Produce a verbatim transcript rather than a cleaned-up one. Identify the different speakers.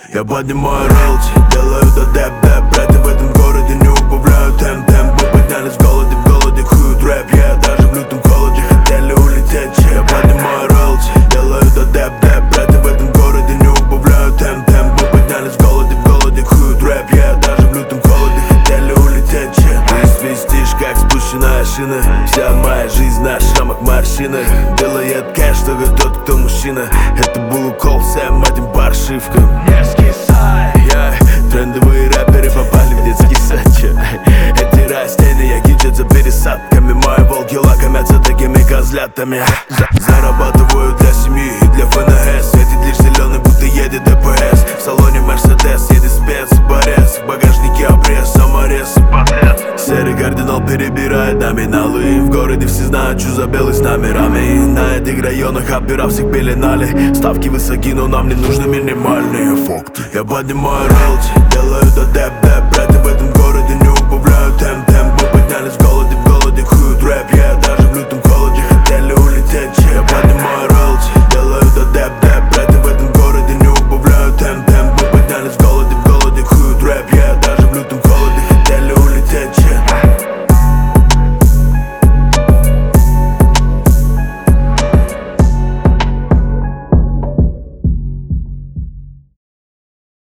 Speaker 1: Я поднимаю релти, делаю до деп-деп. Братья в этом городе не убавляют темп-темп. Мы поднялись в голоде, в голоде хуют рэп. Я даже в лютом холоде хотели улететь. Я поднимаю релти, делаю до деп-деп. Братья в этом городе не убавляют темп-темп. Мы поднялись в голоде, в голоде хуют рэп. Я даже в лютом холоде хотели улететь. Ты свистишь, как спущенная шина. Вся моя жизнь на шрамах морщины. Делает кэш только тот, кто мужчина. Это был укол всем этим паршивкам. Не скисай, yeah. Трендовые рэперы попали в детский сад. Эти растения кичат за пересадками. Мои волки лакомятся такими козлятами. Зарабатываю для семьи и для ФНС. Светит лишь зеленый, будто едет ДПС. В салоне Мерседес едет спец, борец. В багажнике обрез, саморез, подлец. Серый кардинал перебирает номиналы. В городе все знают, что за белый с номерами. На этих районах опера всех пеленали. Ставки высоки, но нам не нужны минимальные факты. Я поднимаю релти, делаю до деп-деп. Братья в этом городе не убавляют темп.